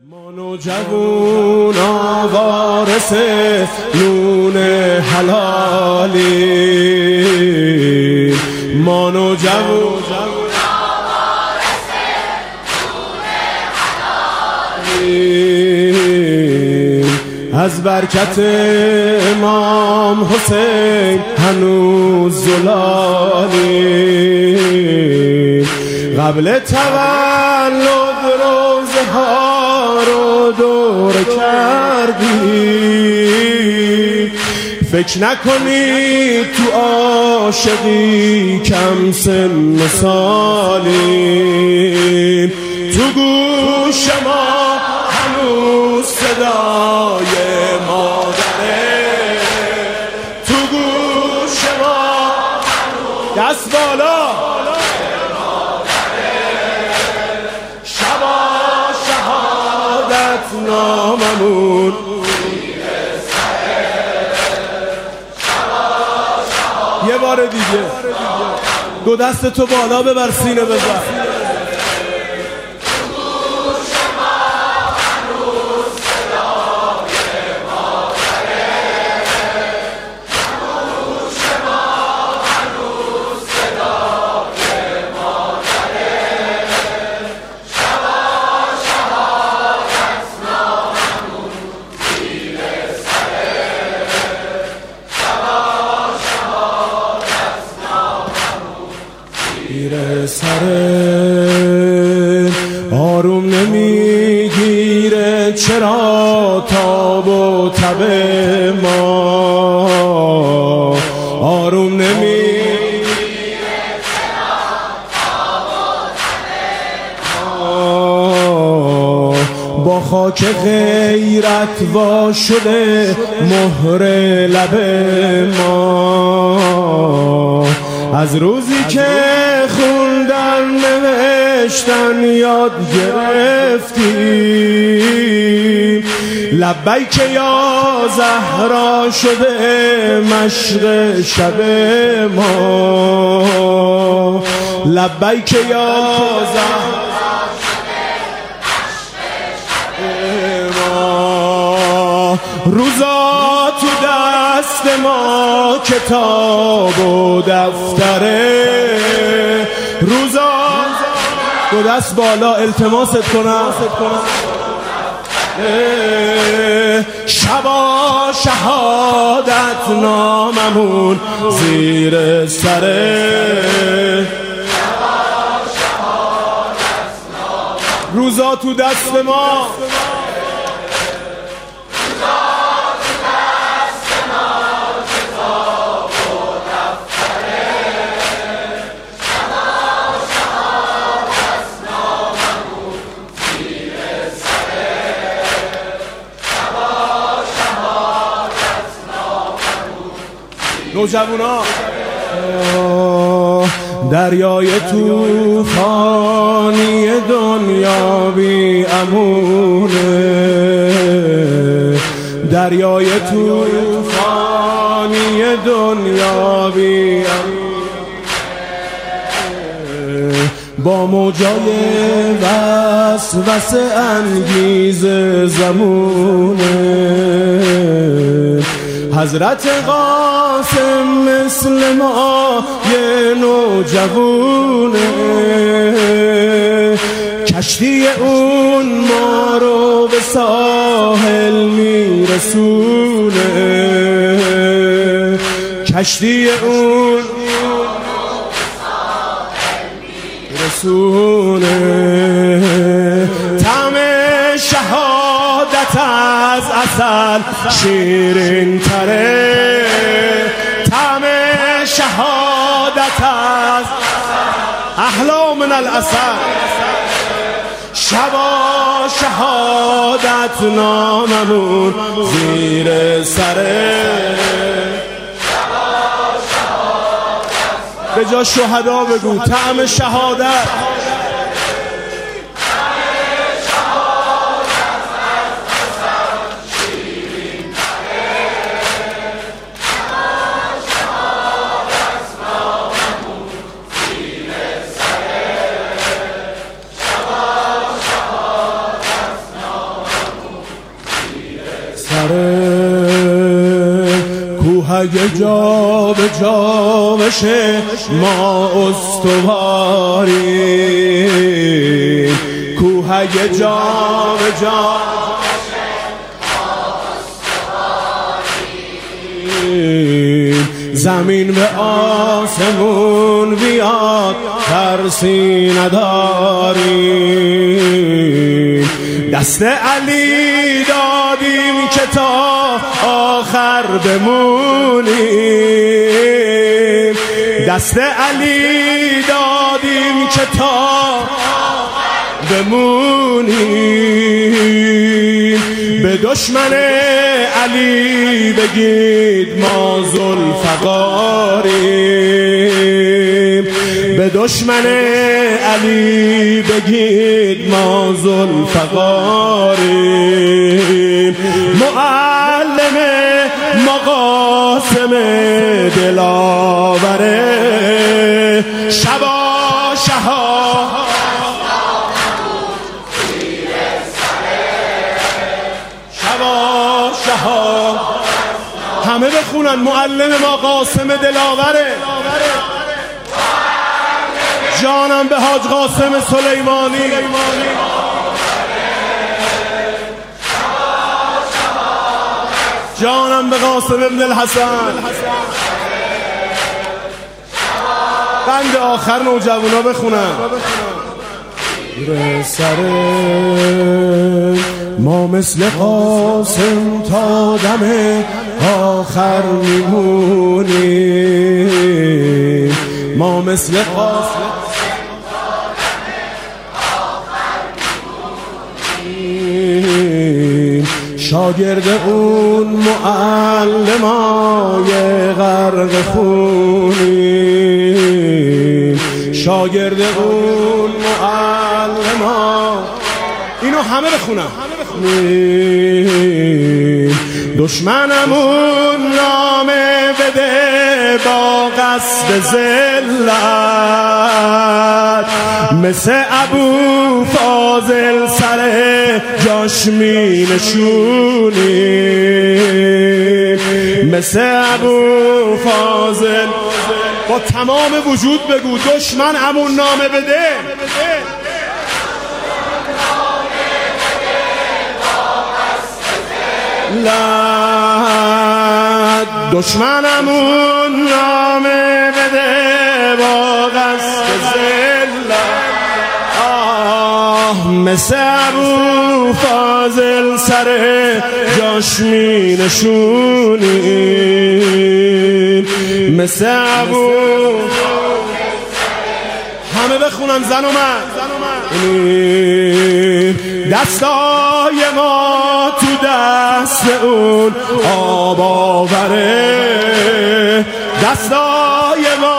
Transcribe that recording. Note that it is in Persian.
ما نوجوان وارث نون حلالی، ما نوجوان وارث نون حلالی، از برکت امام حسین هنوز زلالی، قبل تولد روزه ها رو دور کردی، فکر نکنی تو عاشقی کم سن و سالی، تو گوش ما هنوز صدای مادره، تو گوش ما دست بالا ناممون یه بار دیگه دو دست تو بالا ببر سینه بزن. سره آروم نمیگیره، چرا تاب و تب ما آروم نمیگیره، چرا تاب و تب ما با خاک غیرت وا شده مهر لب ما، از روزی که خوندن نوشتن یاد گرفتیم، لبیک یا زهرا شده مشق شب ما، لبیک یا زهرا شده مشق شب ما، روزا تو دست ما کتاب و دفتره، روزا دو دست بالا التماست کنم، شبا شهادت ناممون زیر سره، روزا تو دست ما نوجوانا، دریای طوفانی دنیا بی امونه، دریای طوفانی دنیا بی امونه، با موجای وسوسه انگیز زمونه، حضرت قاسم مثل ما یه نوجوونه، کشتی اون ما رو به ساحل میرسونه، کشتی اون رسونه، طعم شهادت از عسل شیرین تره، طعم شهادت از احلا من العسل، شبا شهادت ناممون زیر سره، به جا شهدا بگو طعم شهادت، سر کوه اگه جا به جا بشه ما استواریم، کوه اگه جا به جا زمین به آسمون بیاد ترسی نداریم، دست علی دادیم که تا آخر بمونیم، دست علی دادیم که تا بمونیم، به دشمن علی بگید ما ذوالفقاریم، به دشمن علی بگید ما ذوالفقاریم، معلم مقاسم دلاوره شبا شها شبا شها همه بخونن معلم مقاسم دلاوره، جانم به حاج قاسم سلیمانی، جانم به قاسم ابن الحسن. بند آخر نوجوانا بخونن. سر ما مثل قاسم تا دم آخر میمونیم، ما مثل قاسم شاگرد اون معلمای غرق خونیم، شاگرد اون معلما، اینو همه بخونم. دشمنمون نامه بده با قصد ذلت، مثل ابو فاضل سر جاش می نشونیم، مثل ابو فاضل. با تمام وجود بگو دشمنمون نامه بده، لا دشمنمون نامه بده با قصد ذلت، مثل ابو فاضل سر جاش می نشونیم، مثل ابو. همه بخونن زن و من. دستای ما تو دست اون آب آوره، دستای ما